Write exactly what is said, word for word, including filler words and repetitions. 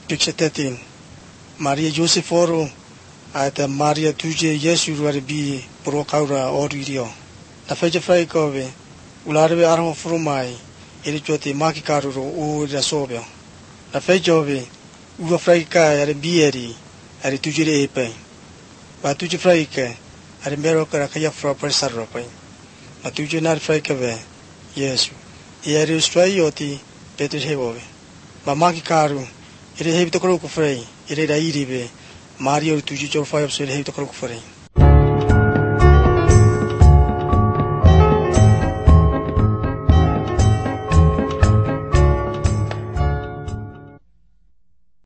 Picture thirteen. Maria Joseforo at Maria Tuje Yesu Raribi Procaura Oridio. The Fetcher Fraicove, Ularabe Armo Frumai, Erichote Makikaru or the Sobio. The Fetchove, Uva Fraica at a Bieri, at a Tujere Epe. But Tuji Fraike, at a Meroca Kaya for Presarope. But Tuji not Fraicave, yes. Here is Strayoti, Peter Hevove. Mamaki Karu, it is heavy to croak frey, it is a Mario to your five so heavy to croak frey.